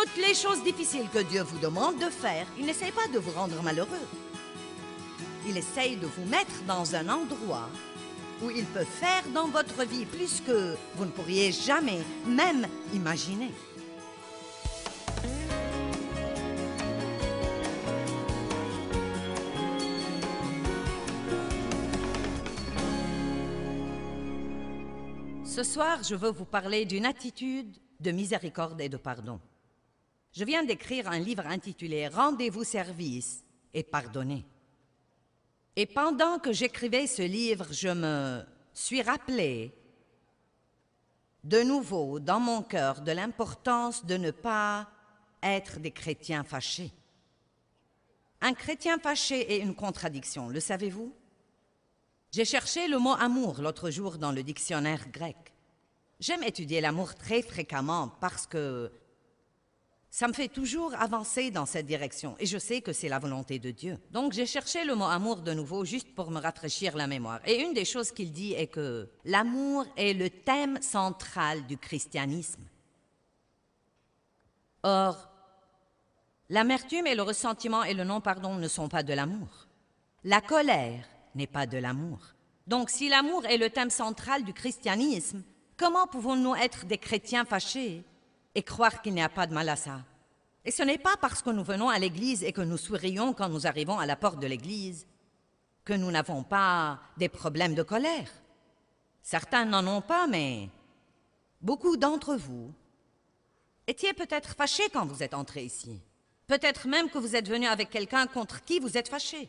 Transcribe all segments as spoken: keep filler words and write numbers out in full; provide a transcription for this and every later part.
toutes les choses difficiles que Dieu vous demande de faire, il n'essaie pas de vous rendre malheureux. Il essaye de vous mettre dans un endroit où il peut faire dans votre vie plus que vous ne pourriez jamais même imaginer. Ce soir, je veux vous parler d'une attitude de miséricorde et de pardon. Je viens d'écrire un livre intitulé « Rendez-vous service et pardonnez ». Et pendant que j'écrivais ce livre, je me suis rappelé de nouveau dans mon cœur de l'importance de ne pas être des chrétiens fâchés. Un chrétien fâché est une contradiction, le savez-vous? J'ai cherché le mot « amour » l'autre jour dans le dictionnaire grec. J'aime étudier l'amour très fréquemment parce que ça me fait toujours avancer dans cette direction et je sais que c'est la volonté de Dieu. Donc j'ai cherché le mot « amour » de nouveau juste pour me rafraîchir la mémoire. Et une des choses qu'il dit est que l'amour est le thème central du christianisme. Or, l'amertume et le ressentiment et le non-pardon ne sont pas de l'amour. La colère n'est pas de l'amour. Donc, si l'amour est le thème central du christianisme, comment pouvons-nous être des chrétiens fâchés et croire qu'il n'y a pas de mal à ça? Et ce n'est pas parce que nous venons à l'église et que nous sourions quand nous arrivons à la porte de l'église que nous n'avons pas des problèmes de colère. Certains n'en ont pas, mais beaucoup d'entre vous étiez peut-être fâchés quand vous êtes entrés ici. Peut-être même que vous êtes venus avec quelqu'un contre qui vous êtes fâchés.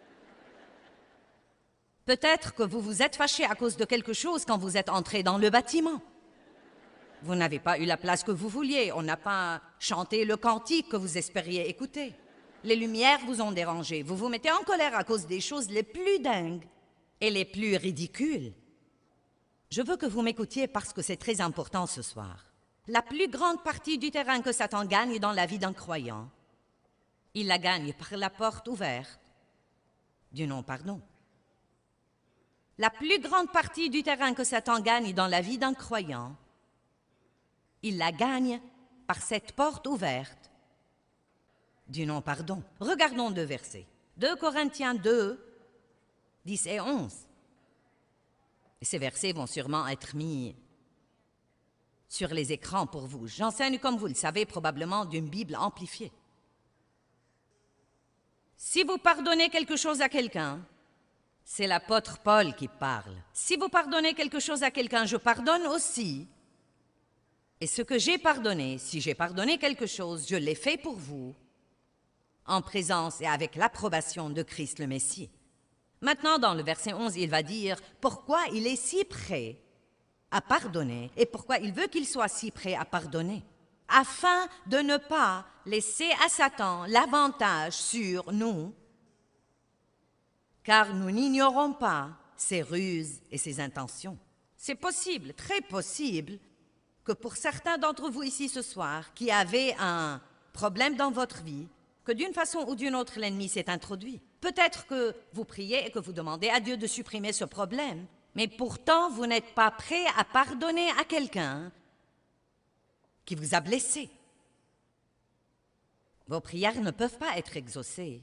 Peut-être que vous vous êtes fâché à cause de quelque chose quand vous êtes entré dans le bâtiment. Vous n'avez pas eu la place que vous vouliez, on n'a pas chanté le cantique que vous espériez écouter. Les lumières vous ont dérangé, vous vous mettez en colère à cause des choses les plus dingues et les plus ridicules. Je veux que vous m'écoutiez parce que c'est très important ce soir. La plus grande partie du terrain que Satan gagne dans la vie d'un croyant, il la gagne par la porte ouverte du non-pardon. La plus grande partie du terrain que Satan gagne dans la vie d'un croyant, il la gagne par cette porte ouverte du non-pardon. Regardons deux versets. deux Corinthiens deux, dix et onze. Et ces versets vont sûrement être mis sur les écrans pour vous. J'enseigne, comme vous le savez, probablement d'une Bible amplifiée. Si vous pardonnez quelque chose à quelqu'un, c'est l'apôtre Paul qui parle. Si vous pardonnez quelque chose à quelqu'un, je pardonne aussi. Et ce que j'ai pardonné, si j'ai pardonné quelque chose, je l'ai fait pour vous, en présence et avec l'approbation de Christ le Messie. Maintenant, dans le verset onze, il va dire pourquoi il est si prêt à pardonner et pourquoi il veut qu'il soit si prêt à pardonner, afin de ne pas laisser à Satan l'avantage sur nous, car nous n'ignorons pas ses ruses et ses intentions. C'est possible, très possible, que pour certains d'entre vous ici ce soir, qui avaient un problème dans votre vie, que d'une façon ou d'une autre l'ennemi s'est introduit. Peut-être que vous priez et que vous demandez à Dieu de supprimer ce problème, mais pourtant vous n'êtes pas prêt à pardonner à quelqu'un qui vous a blessé. Vos prières ne peuvent pas être exaucées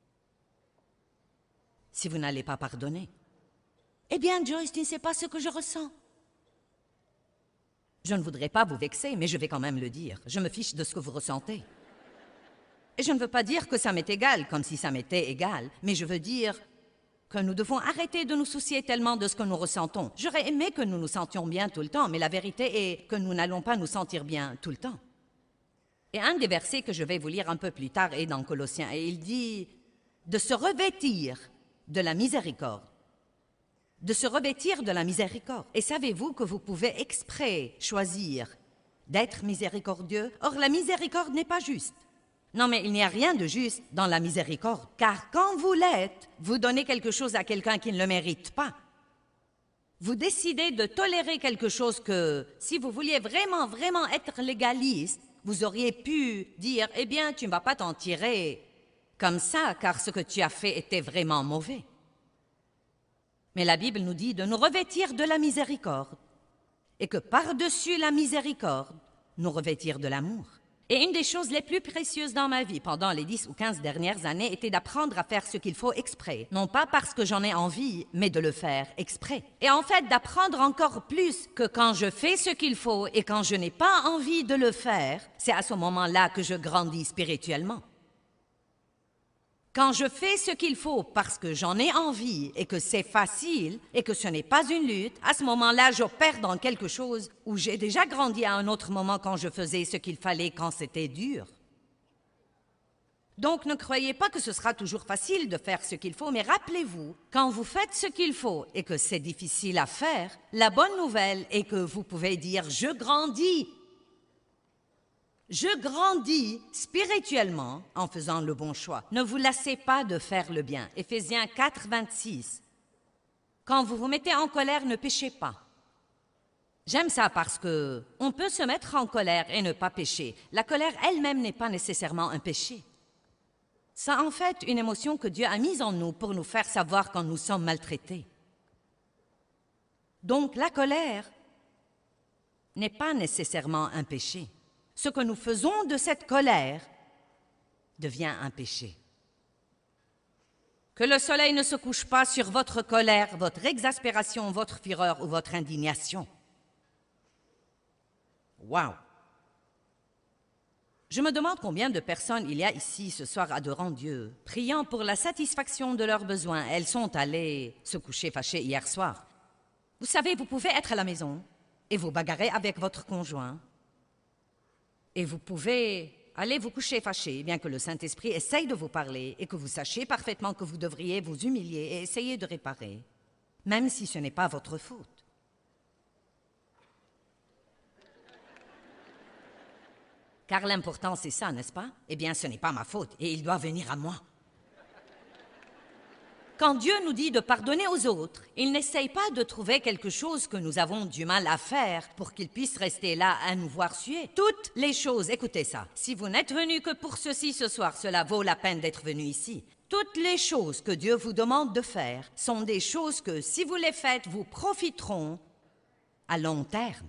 si vous n'allez pas pardonner. Eh bien, Joyce, tu ne sais pas ce que je ressens. Je ne voudrais pas vous vexer, mais je vais quand même le dire. Je me fiche de ce que vous ressentez. Et je ne veux pas dire que ça m'est égal, comme si ça m'était égal, mais je veux dire que nous devons arrêter de nous soucier tellement de ce que nous ressentons. J'aurais aimé que nous nous sentions bien tout le temps, mais la vérité est que nous n'allons pas nous sentir bien tout le temps. Et un des versets que je vais vous lire un peu plus tard est dans Colossiens, et il dit de se revêtir de la miséricorde. De se revêtir de la miséricorde. Et savez-vous que vous pouvez exprès choisir d'être miséricordieux? Or, la miséricorde n'est pas juste. Non, mais il n'y a rien de juste dans la miséricorde. Car quand vous l'êtes, vous donnez quelque chose à quelqu'un qui ne le mérite pas. Vous décidez de tolérer quelque chose que, si vous vouliez vraiment, vraiment être légaliste, vous auriez pu dire, eh bien, tu ne vas pas t'en tirer comme ça, car ce que tu as fait était vraiment mauvais. Mais la Bible nous dit de nous revêtir de la miséricorde et que par-dessus la miséricorde, nous revêtir de l'amour. Et une des choses les plus précieuses dans ma vie pendant les dix ou quinze dernières années était d'apprendre à faire ce qu'il faut exprès. Non pas parce que j'en ai envie, mais de le faire exprès. Et en fait, d'apprendre encore plus que quand je fais ce qu'il faut et quand je n'ai pas envie de le faire, c'est à ce moment-là que je grandis spirituellement. Quand je fais ce qu'il faut parce que j'en ai envie et que c'est facile et que ce n'est pas une lutte, à ce moment-là, j'opère dans quelque chose où j'ai déjà grandi à un autre moment quand je faisais ce qu'il fallait quand c'était dur. Donc ne croyez pas que ce sera toujours facile de faire ce qu'il faut, mais rappelez-vous, quand vous faites ce qu'il faut et que c'est difficile à faire, la bonne nouvelle est que vous pouvez dire « je grandis ». Je grandis spirituellement en faisant le bon choix. Ne vous lassez pas de faire le bien. Éphésiens quatre, vingt-six. Quand vous vous mettez en colère, ne péchez pas. J'aime ça parce que on peut se mettre en colère et ne pas pécher. La colère elle-même n'est pas nécessairement un péché. C'est en fait une émotion que Dieu a mise en nous pour nous faire savoir quand nous sommes maltraités. Donc la colère n'est pas nécessairement un péché. Ce que nous faisons de cette colère devient un péché. Que le soleil ne se couche pas sur votre colère, votre exaspération, votre fureur ou votre indignation. Wow! Je me demande combien de personnes il y a ici ce soir adorant Dieu, priant pour la satisfaction de leurs besoins. Elles sont allées se coucher fâchées hier soir. Vous savez, vous pouvez être à la maison et vous bagarrer avec votre conjoint. Et vous pouvez aller vous coucher fâché, bien que le Saint-Esprit essaye de vous parler et que vous sachiez parfaitement que vous devriez vous humilier et essayer de réparer, même si ce n'est pas votre faute. Car l'important, c'est ça, n'est-ce pas? Eh bien, ce n'est pas ma faute et il doit venir à moi. Quand Dieu nous dit de pardonner aux autres, il n'essaye pas de trouver quelque chose que nous avons du mal à faire pour qu'il puisse rester là à nous voir suer. Toutes les choses, écoutez ça, si vous n'êtes venu que pour ceci ce soir, cela vaut la peine d'être venu ici. Toutes les choses que Dieu vous demande de faire sont des choses que, si vous les faites, vous profiteront à long terme.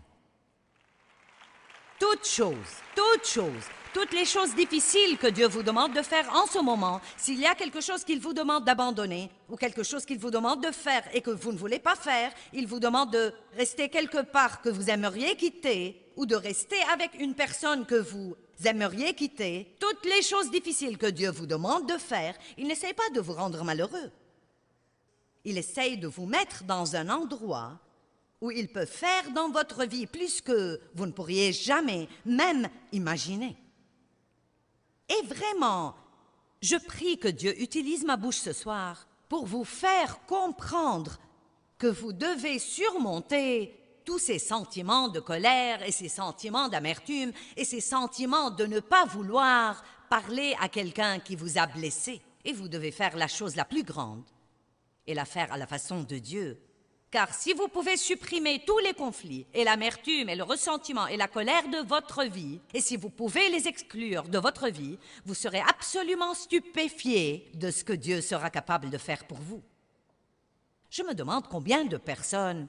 Toutes choses, toutes choses, toutes les choses difficiles que Dieu vous demande de faire en ce moment, s'il y a quelque chose qu'il vous demande d'abandonner ou quelque chose qu'il vous demande de faire et que vous ne voulez pas faire, il vous demande de rester quelque part que vous aimeriez quitter ou de rester avec une personne que vous aimeriez quitter, toutes les choses difficiles que Dieu vous demande de faire, il n'essaie pas de vous rendre malheureux. Il essaye de vous mettre dans un endroit où il peut faire dans votre vie plus que vous ne pourriez jamais même imaginer. Et vraiment, je prie que Dieu utilise ma bouche ce soir pour vous faire comprendre que vous devez surmonter tous ces sentiments de colère et ces sentiments d'amertume et ces sentiments de ne pas vouloir parler à quelqu'un qui vous a blessé. Et vous devez faire la chose la plus grande et la faire à la façon de Dieu. Car si vous pouvez supprimer tous les conflits et l'amertume et le ressentiment et la colère de votre vie, et si vous pouvez les exclure de votre vie, vous serez absolument stupéfiés de ce que Dieu sera capable de faire pour vous. Je me demande combien de personnes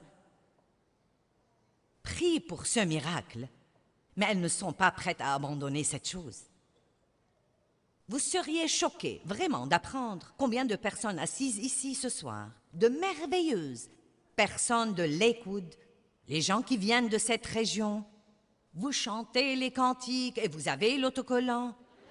prient pour ce miracle, mais elles ne sont pas prêtes à abandonner cette chose. Vous seriez choqués, vraiment, d'apprendre combien de personnes assises ici ce soir, de merveilleuses personnes de Lakewood, les gens qui viennent de cette région, vous chantez les cantiques et vous avez l'autocollant.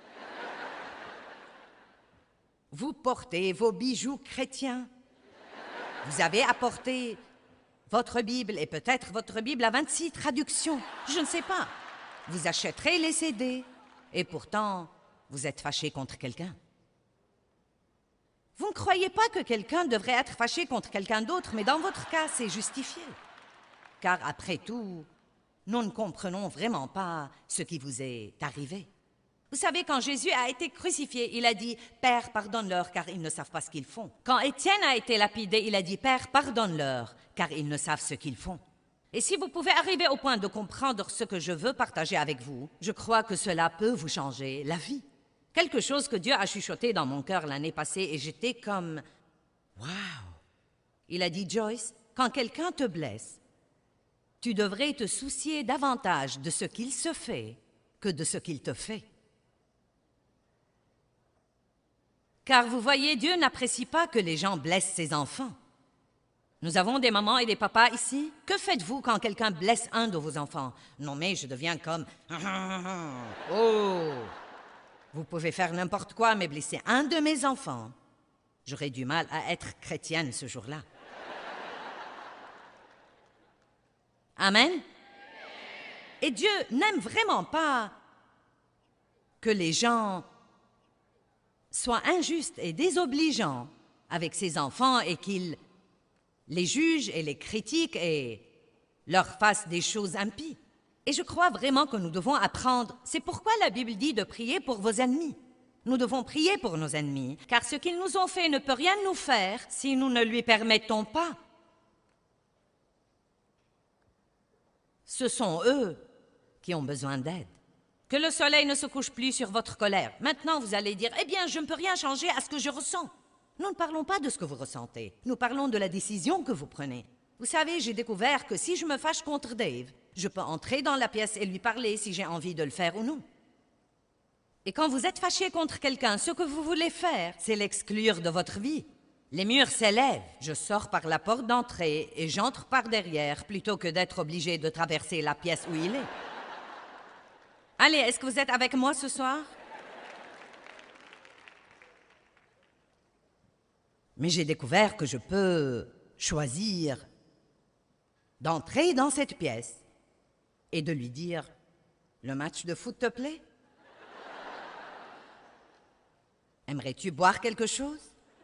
Vous portez vos bijoux chrétiens. Vous avez apporté votre Bible et peut-être votre Bible à vingt-six traductions. Je ne sais pas. Vous achèterez les C D et pourtant, vous êtes fâché contre quelqu'un. Vous ne croyez pas que quelqu'un devrait être fâché contre quelqu'un d'autre, mais dans votre cas, c'est justifié. Car après tout, nous ne comprenons vraiment pas ce qui vous est arrivé. Vous savez, quand Jésus a été crucifié, il a dit « Père, pardonne-leur, car ils ne savent pas ce qu'ils font. » Quand Étienne a été lapidé, il a dit « Père, pardonne-leur, car ils ne savent ce qu'ils font. » Et si vous pouvez arriver au point de comprendre ce que je veux partager avec vous, je crois que cela peut vous changer la vie. Quelque chose que Dieu a chuchoté dans mon cœur l'année passée et j'étais comme « Wow! » Il a dit « Joyce, quand quelqu'un te blesse, tu devrais te soucier davantage de ce qu'il se fait que de ce qu'il te fait. Car vous voyez, Dieu n'apprécie pas que les gens blessent ses enfants. Nous avons des mamans et des papas ici. Que faites-vous quand quelqu'un blesse un de vos enfants? Non mais je deviens comme... Oh! Vous pouvez faire n'importe quoi, mais blesser un de mes enfants, j'aurais du mal à être chrétienne ce jour-là. Amen? Et Dieu n'aime vraiment pas que les gens soient injustes et désobligeants avec ses enfants et qu'ils les jugent et les critiquent et leur fassent des choses impies. Et je crois vraiment que nous devons apprendre. C'est pourquoi la Bible dit de prier pour vos ennemis. Nous devons prier pour nos ennemis, car ce qu'ils nous ont fait ne peut rien nous faire si nous ne lui permettons pas. Ce sont eux qui ont besoin d'aide. Que le soleil ne se couche plus sur votre colère. Maintenant, vous allez dire, « Eh bien, je ne peux rien changer à ce que je ressens. » Nous ne parlons pas de ce que vous ressentez. Nous parlons de la décision que vous prenez. Vous savez, j'ai découvert que si je me fâche contre Dave, je peux entrer dans la pièce et lui parler si j'ai envie de le faire ou non. Et quand vous êtes fâché contre quelqu'un, ce que vous voulez faire, c'est l'exclure de votre vie. Les murs s'élèvent. Je sors par la porte d'entrée et j'entre par derrière plutôt que d'être obligé de traverser la pièce où il est. Allez, est-ce que vous êtes avec moi ce soir? Mais j'ai découvert que je peux choisir d'entrer dans cette pièce et de lui dire « Le match de foot te plaît? Aimerais-tu boire quelque chose?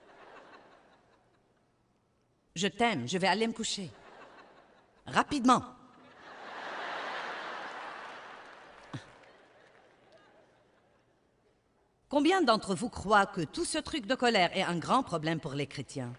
Je t'aime, je vais aller me coucher. Rapidement. » Combien d'entre vous croient que tout ce truc de colère est un grand problème pour les chrétiens?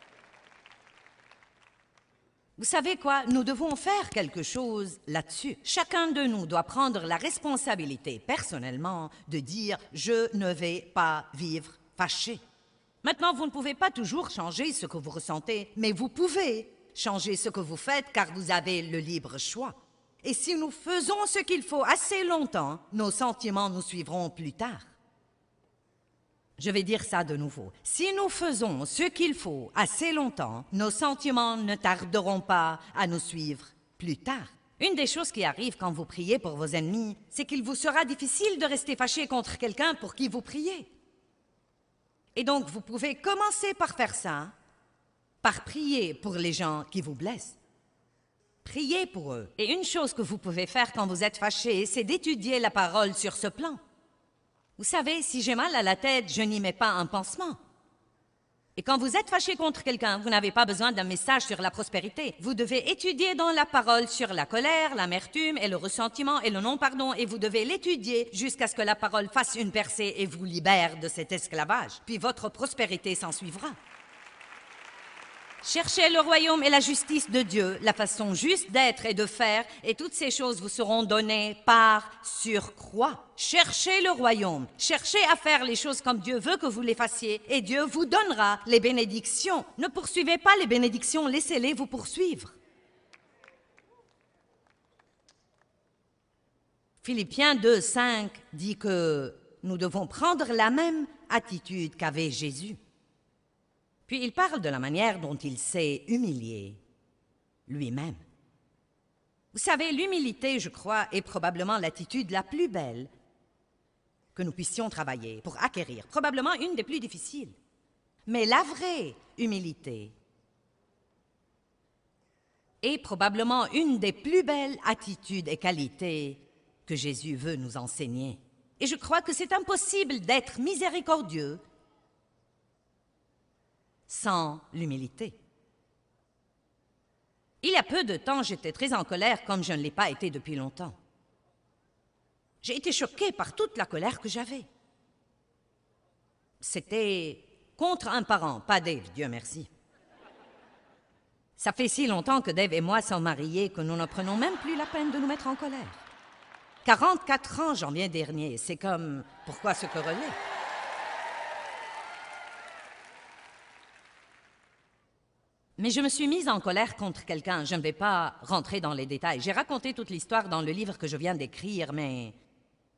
Vous savez quoi? Nous devons faire quelque chose là-dessus. Chacun de nous doit prendre la responsabilité, personnellement, de dire « Je ne vais pas vivre fâché ». Maintenant, vous ne pouvez pas toujours changer ce que vous ressentez, mais vous pouvez changer ce que vous faites car vous avez le libre choix. Et si nous faisons ce qu'il faut assez longtemps, nos sentiments nous suivront plus tard. Je vais dire ça de nouveau. Si nous faisons ce qu'il faut assez longtemps, nos sentiments ne tarderont pas à nous suivre plus tard. Une des choses qui arrive quand vous priez pour vos ennemis, c'est qu'il vous sera difficile de rester fâché contre quelqu'un pour qui vous priez. Et donc, vous pouvez commencer par faire ça, par prier pour les gens qui vous blessent. Priez pour eux. Et une chose que vous pouvez faire quand vous êtes fâché, c'est d'étudier la parole sur ce plan. Vous savez, si j'ai mal à la tête, je n'y mets pas un pansement. Et quand vous êtes fâché contre quelqu'un, vous n'avez pas besoin d'un message sur la prospérité. Vous devez étudier dans la parole sur la colère, l'amertume et le ressentiment et le non-pardon, et vous devez l'étudier jusqu'à ce que la parole fasse une percée et vous libère de cet esclavage. Puis votre prospérité s'en suivra. Cherchez le royaume et la justice de Dieu, la façon juste d'être et de faire, et toutes ces choses vous seront données par surcroît. Cherchez le royaume, cherchez à faire les choses comme Dieu veut que vous les fassiez, et Dieu vous donnera les bénédictions. Ne poursuivez pas les bénédictions, laissez-les vous poursuivre. Philippiens deux, cinq dit que nous devons prendre la même attitude qu'avait Jésus. Puis il parle de la manière dont il s'est humilié lui-même. Vous savez, l'humilité, je crois, est probablement l'attitude la plus belle que nous puissions travailler pour acquérir, probablement une des plus difficiles. Mais la vraie humilité est probablement une des plus belles attitudes et qualités que Jésus veut nous enseigner. Et je crois que c'est impossible d'être miséricordieux sans l'humilité. Il y a peu de temps, j'étais très en colère comme je ne l'ai pas été depuis longtemps. J'ai été choquée par toute la colère que j'avais. C'était contre un parent, pas Dave, Dieu merci. Ça fait si longtemps que Dave et moi sommes mariés que nous ne prenons même plus la peine de nous mettre en colère. quarante-quatre ans, janvier dernier, c'est comme, pourquoi se quereller? Mais je me suis mise en colère contre quelqu'un. Je ne vais pas rentrer dans les détails. J'ai raconté toute l'histoire dans le livre que je viens d'écrire, mais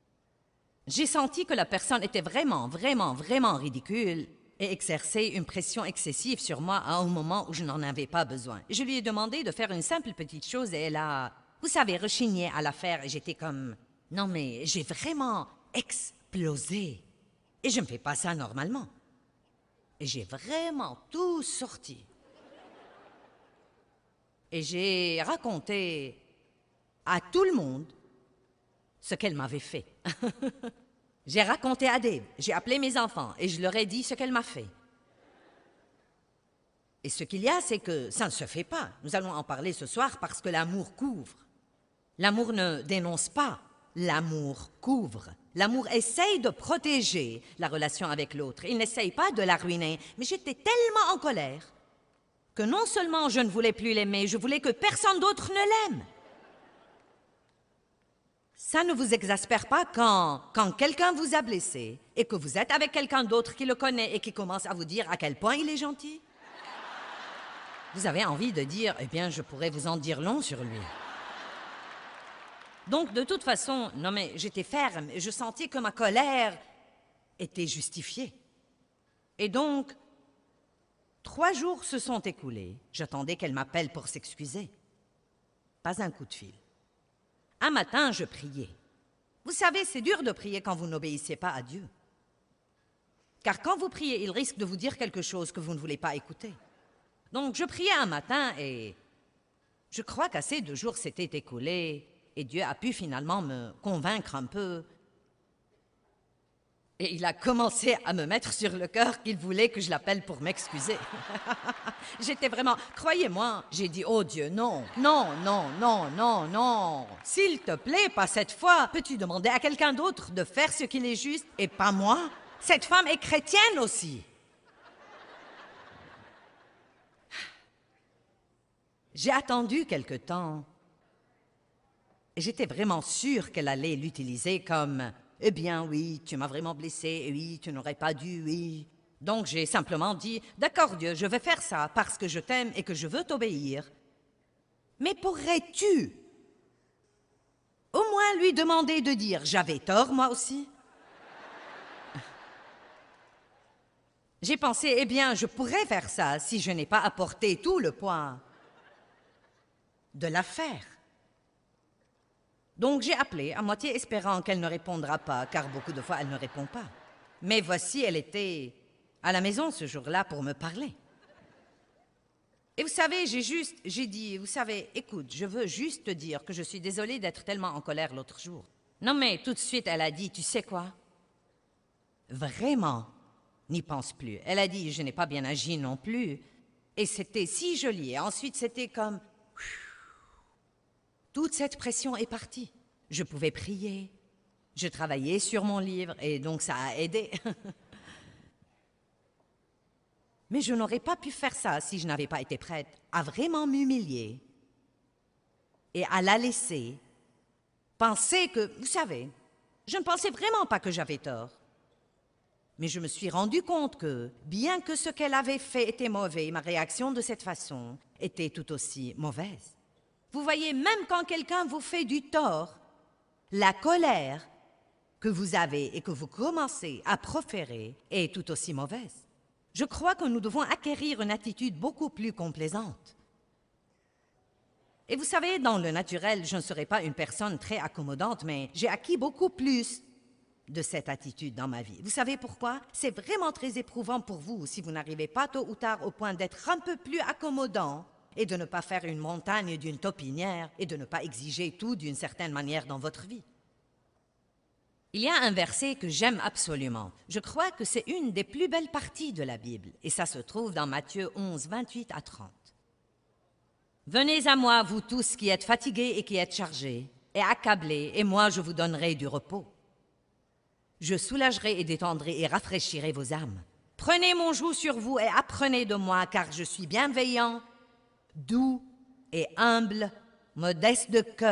J'ai senti que la personne était vraiment, vraiment, vraiment ridicule et exerçait une pression excessive sur moi à un moment où je n'en avais pas besoin. Je lui ai demandé de faire une simple petite chose et elle a, vous savez, rechigné à la faire et j'étais comme, non mais j'ai vraiment explosé. Et je ne fais pas ça normalement. Et j'ai vraiment tout sorti. Et j'ai raconté à tout le monde ce qu'elle m'avait fait. J'ai raconté à Dave, j'ai appelé mes enfants et je leur ai dit ce qu'elle m'a fait. Et ce qu'il y a, c'est que ça ne se fait pas. Nous allons en parler ce soir parce que l'amour couvre. L'amour ne dénonce pas, l'amour couvre. L'amour essaye de protéger la relation avec l'autre. Il n'essaye pas de la ruiner. Mais j'étais tellement en colère que non seulement je ne voulais plus l'aimer, je voulais que personne d'autre ne l'aime. Ça ne vous exaspère pas quand, quand quelqu'un vous a blessé et que vous êtes avec quelqu'un d'autre qui le connaît et qui commence à vous dire à quel point il est gentil? Vous avez envie de dire, eh bien, je pourrais vous en dire long sur lui. Donc, de toute façon, non mais j'étais ferme et je sentais que ma colère était justifiée. Et donc, trois jours se sont écoulés. J'attendais qu'elle m'appelle pour s'excuser. Pas un coup de fil. Un matin, je priais. Vous savez, c'est dur de prier quand vous n'obéissez pas à Dieu. Car quand vous priez, il risque de vous dire quelque chose que vous ne voulez pas écouter. Donc, je priais un matin et je crois qu'assez de jours s'étaient écoulés et Dieu a pu finalement me convaincre un peu. Et il a commencé à me mettre sur le cœur qu'il voulait que je l'appelle pour m'excuser. J'étais vraiment... Croyez-moi, j'ai dit, oh Dieu, non, non, non, non, non, non. S'il te plaît, pas cette fois. Peux-tu demander à quelqu'un d'autre de faire ce qu'il est juste et pas moi? Cette femme est chrétienne aussi. J'ai attendu quelque temps. Et j'étais vraiment sûre qu'elle allait l'utiliser comme... Eh bien, oui, tu m'as vraiment blessé, oui, tu n'aurais pas dû, oui. Donc, j'ai simplement dit, d'accord, Dieu, je vais faire ça parce que je t'aime et que je veux t'obéir. Mais pourrais-tu au moins lui demander de dire, j'avais tort, moi aussi? J'ai pensé, eh bien, je pourrais faire ça si je n'ai pas apporté tout le poids de l'affaire. Donc j'ai appelé, à moitié espérant qu'elle ne répondra pas, car beaucoup de fois elle ne répond pas. Mais voici, elle était à la maison ce jour-là pour me parler. Et vous savez, j'ai juste, j'ai dit, vous savez, écoute, je veux juste te dire que je suis désolée d'être tellement en colère l'autre jour. Non mais tout de suite, elle a dit, tu sais quoi? Vraiment, n'y pense plus. Elle a dit, je n'ai pas bien agi non plus. Et c'était si joli. Et ensuite, c'était comme... Toute cette pression est partie. Je pouvais prier, je travaillais sur mon livre et donc ça a aidé. Mais je n'aurais pas pu faire ça si je n'avais pas été prête à vraiment m'humilier et à la laisser penser que, vous savez, je ne pensais vraiment pas que j'avais tort. Mais je me suis rendu compte que, bien que ce qu'elle avait fait était mauvais, ma réaction de cette façon était tout aussi mauvaise. Vous voyez, même quand quelqu'un vous fait du tort, la colère que vous avez et que vous commencez à proférer est tout aussi mauvaise. Je crois que nous devons acquérir une attitude beaucoup plus complaisante. Et vous savez, dans le naturel, je ne serai pas une personne très accommodante, mais j'ai acquis beaucoup plus de cette attitude dans ma vie. Vous savez pourquoi? C'est vraiment très éprouvant pour vous si vous n'arrivez pas tôt ou tard au point d'être un peu plus accommodant et de ne pas faire une montagne d'une taupinière et de ne pas exiger tout d'une certaine manière dans votre vie. Il y a un verset que j'aime absolument. Je crois que c'est une des plus belles parties de la Bible, et ça se trouve dans Matthieu onze, vingt-huit à trente. « Venez à moi, vous tous qui êtes fatigués et qui êtes chargés, et accablés, et moi je vous donnerai du repos. Je soulagerai et détendrai et rafraîchirai vos âmes. Prenez mon joug sur vous et apprenez de moi, car je suis bienveillant, doux et humble, modeste de cœur. »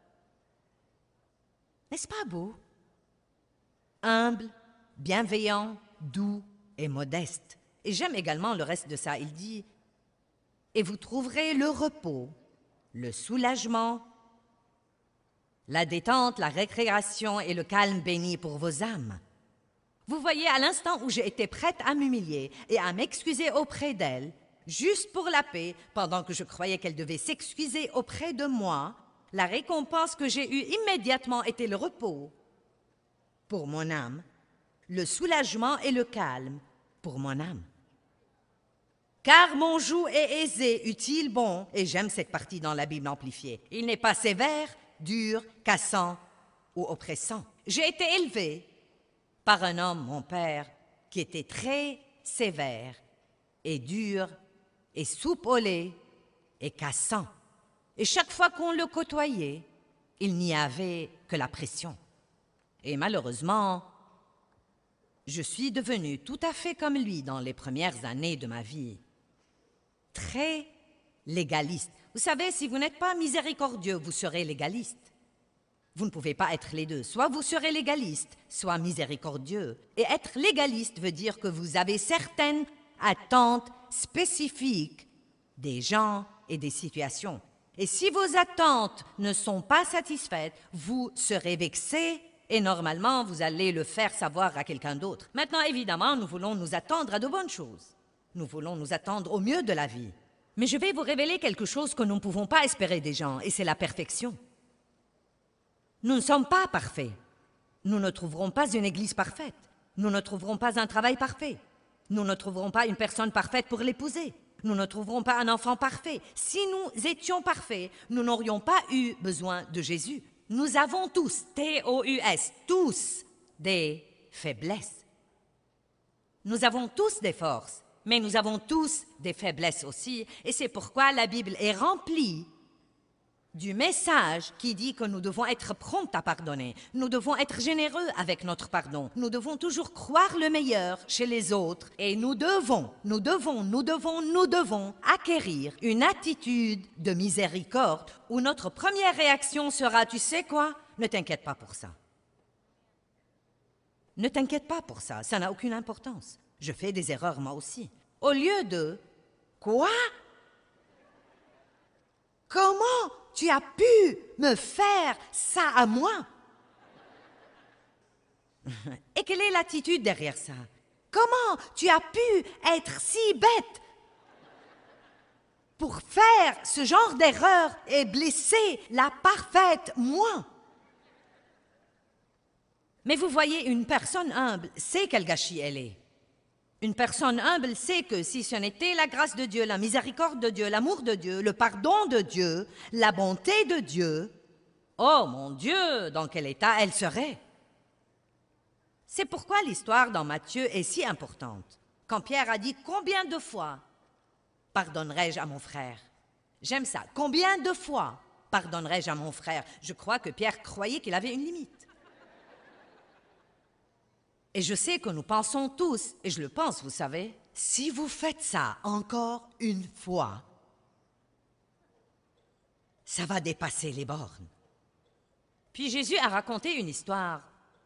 N'est-ce pas beau? Humble, bienveillant, doux et modeste. Et j'aime également le reste de ça. Il dit, « Et vous trouverez le repos, le soulagement la détente, la récréation et le calme béni pour vos âmes. Vous voyez, à l'instant où j'ai été prête à m'humilier et à m'excuser auprès d'elle, juste pour la paix, pendant que je croyais qu'elle devait s'excuser auprès de moi, la récompense que j'ai eue immédiatement était le repos pour mon âme, le soulagement et le calme pour mon âme. Car mon joug est aisé, utile, bon, et j'aime cette partie dans la Bible amplifiée. Il n'est pas sévère, dur, cassant ou oppressant. J'ai été élevée par un homme, mon père, qui était très sévère et dur et soupolé et cassant. Et chaque fois qu'on le côtoyait, il n'y avait que la pression. Et malheureusement, je suis devenue tout à fait comme lui dans les premières années de ma vie. Très légaliste. Vous savez, si vous n'êtes pas miséricordieux, vous serez légaliste. Vous ne pouvez pas être les deux. Soit vous serez légaliste, soit miséricordieux. Et être légaliste veut dire que vous avez certaines attentes spécifiques des gens et des situations. Et si vos attentes ne sont pas satisfaites, vous serez vexé et normalement, vous allez le faire savoir à quelqu'un d'autre. Maintenant, évidemment, nous voulons nous attendre à de bonnes choses. Nous voulons nous attendre au mieux de la vie. Mais je vais vous révéler quelque chose que nous ne pouvons pas espérer des gens, et c'est la perfection. Nous ne sommes pas parfaits. Nous ne trouverons pas une église parfaite. Nous ne trouverons pas un travail parfait. Nous ne trouverons pas une personne parfaite pour l'épouser. Nous ne trouverons pas un enfant parfait. Si nous étions parfaits, nous n'aurions pas eu besoin de Jésus. Nous avons tous, T O U S, tous des faiblesses. Nous avons tous des forces. Mais nous avons tous des faiblesses aussi, et c'est pourquoi la Bible est remplie du message qui dit que nous devons être prompts à pardonner, nous devons être généreux avec notre pardon, nous devons toujours croire le meilleur chez les autres, et nous devons, nous devons, nous devons, nous devons acquérir une attitude de miséricorde où notre première réaction sera « Tu sais quoi? Ne t'inquiète pas pour ça. Ne t'inquiète pas pour ça, ça n'a aucune importance. » Je fais des erreurs moi aussi. Au lieu de « Quoi? Comment tu as pu me faire ça à moi? » Et quelle est l'attitude derrière ça? Comment tu as pu être si bête pour faire ce genre d'erreur et blesser la parfaite moi? Mais vous voyez, une personne humble sait quel gâchis elle est. Une personne humble sait que si ce n'était la grâce de Dieu, la miséricorde de Dieu, l'amour de Dieu, le pardon de Dieu, la bonté de Dieu, oh mon Dieu, dans quel état elle serait? C'est pourquoi l'histoire dans Matthieu est si importante. Quand Pierre a dit « Combien de fois pardonnerai-je à mon frère ?» J'aime ça. « Combien de fois pardonnerai-je à mon frère ?» Je crois que Pierre croyait qu'il avait une limite. Et je sais que nous pensons tous, et je le pense, vous savez, si vous faites ça encore une fois, ça va dépasser les bornes. Puis Jésus a raconté une histoire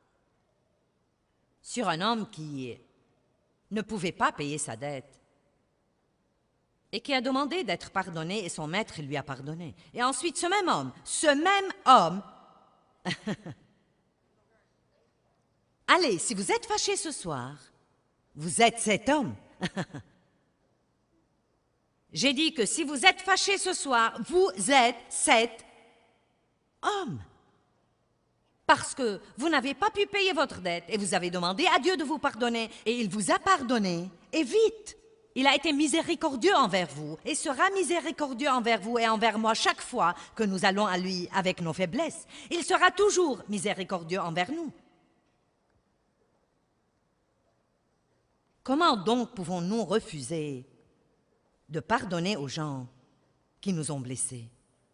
sur un homme qui ne pouvait pas payer sa dette et qui a demandé d'être pardonné et son maître lui a pardonné. Et ensuite, ce même homme, ce même homme... Allez, si vous êtes fâché ce soir, vous êtes cet homme. J'ai dit que si vous êtes fâché ce soir, vous êtes cet homme. Parce que vous n'avez pas pu payer votre dette et vous avez demandé à Dieu de vous pardonner et il vous a pardonné, et vite. Il a été miséricordieux envers vous et sera miséricordieux envers vous et envers moi chaque fois que nous allons à lui avec nos faiblesses. Il sera toujours miséricordieux envers nous. Comment donc pouvons-nous refuser de pardonner aux gens qui nous ont blessés?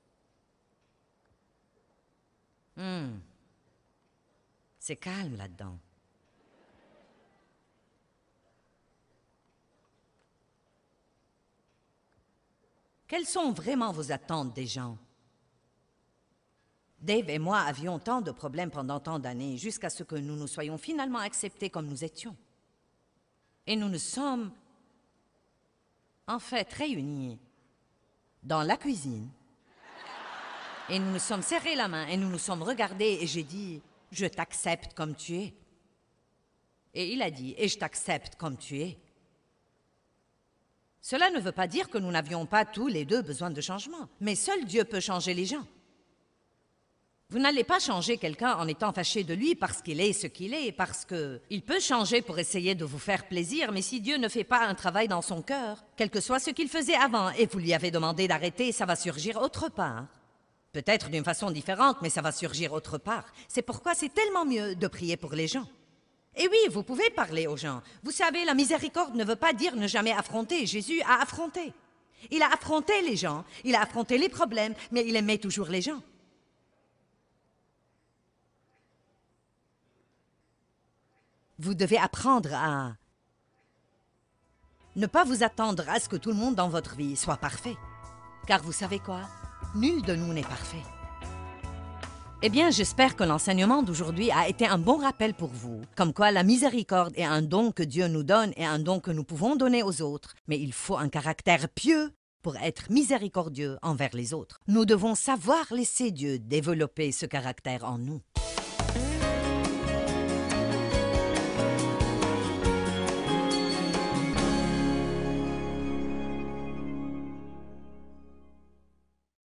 Hmm. C'est calme là-dedans. Quelles sont vraiment vos attentes des gens? Dave et moi avions tant de problèmes pendant tant d'années jusqu'à ce que nous nous soyons finalement acceptés comme nous étions. Et nous nous sommes en fait réunis dans la cuisine Et nous nous sommes serrés la main et nous nous sommes regardés et j'ai dit « Je t'accepte comme tu es ». Et il a dit « Et je t'accepte comme tu es ». Cela ne veut pas dire que nous n'avions pas tous les deux besoin de changement, mais seul Dieu peut changer les gens. Vous n'allez pas changer quelqu'un en étant fâché de lui parce qu'il est ce qu'il est, parce qu'il peut changer pour essayer de vous faire plaisir, mais si Dieu ne fait pas un travail dans son cœur, quel que soit ce qu'il faisait avant, et vous lui avez demandé d'arrêter, ça va surgir autre part. Peut-être d'une façon différente, mais ça va surgir autre part. C'est pourquoi c'est tellement mieux de prier pour les gens. Et oui, vous pouvez parler aux gens. Vous savez, la miséricorde ne veut pas dire ne jamais affronter. Jésus a affronté. Il a affronté les gens, il a affronté les problèmes, mais il aimait toujours les gens. Vous devez apprendre à ne pas vous attendre à ce que tout le monde dans votre vie soit parfait. Car vous savez quoi? Nul de nous n'est parfait. Eh bien, j'espère que l'enseignement d'aujourd'hui a été un bon rappel pour vous, comme quoi la miséricorde est un don que Dieu nous donne et un don que nous pouvons donner aux autres, mais il faut un caractère pieux pour être miséricordieux envers les autres. Nous devons savoir laisser Dieu développer ce caractère en nous.